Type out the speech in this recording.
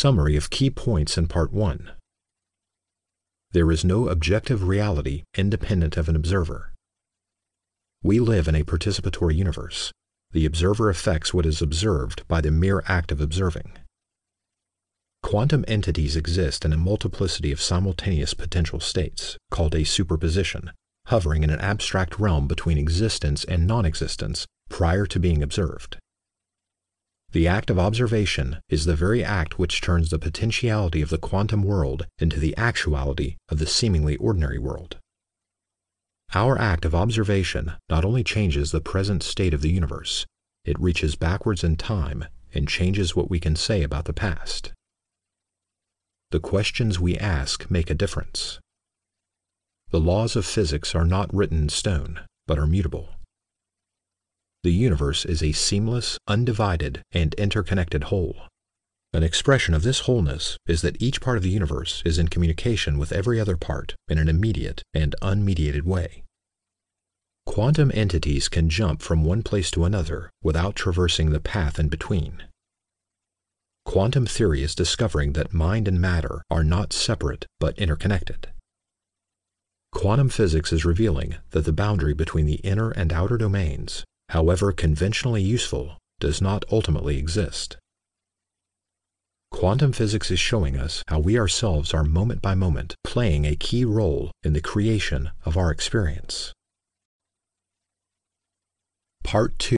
Summary of key points in Part 1. There is no objective reality independent of an observer. We live in a participatory universe. The observer affects what is observed by the mere act of observing. Quantum entities exist in a multiplicity of simultaneous potential states, called a superposition, hovering in an abstract realm between existence and non-existence prior to being observed. The act of observation is the very act which turns the potentiality of the quantum world into the actuality of the seemingly ordinary world. Our act of observation not only changes the present state of the universe, it reaches backwards in time and changes what we can say about the past. The questions we ask make a difference. The laws of physics are not written in stone, but are mutable. The universe is a seamless, undivided, and interconnected whole. An expression of this wholeness is that each part of the universe is in communication with every other part in an immediate and unmediated way. Quantum entities can jump from one place to another without traversing the path in between. Quantum theory is discovering that mind and matter are not separate but interconnected. Quantum physics is revealing that the boundary between the inner and outer domains, however conventionally useful, does not ultimately exist. Quantum physics is showing us how we ourselves are moment by moment playing a key role in the creation of our experience. Part 2.